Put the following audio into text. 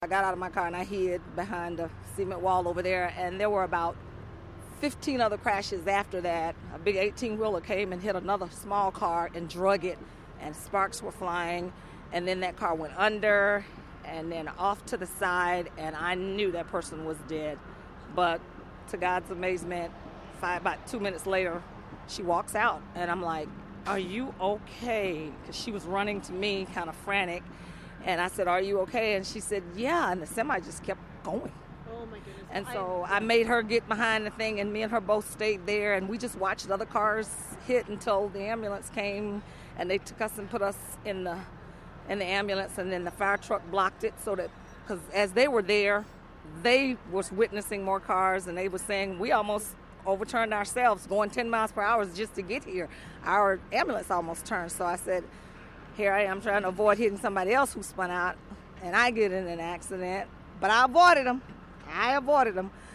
I got out of my car and I hid behind the cement wall over there, and there were about 15 other crashes after that. A big 18-wheeler came and hit another small car and drug it, and sparks were flying, and then that car went under and then off to the side, and I knew that person was dead. But to God's amazement, about 2 minutes later, she walks out, and I'm like, "Are you okay?" Because she was running to me kind of frantic. And I said, "Are you okay?" And she said, "Yeah." And the semi just kept going. Oh, my goodness. And so I made her get behind the thing, and me and her both stayed there. And we just watched other cars hit until the ambulance came, and they took us and put us in the ambulance. And then the fire truck blocked it so that, because as they were there, they was witnessing more cars, and they were saying, "We almost overturned ourselves going 10 miles per hour just to get here. Our ambulance almost turned." So I said, here I am trying to avoid hitting somebody else who spun out, and I get in an accident. But I avoided them.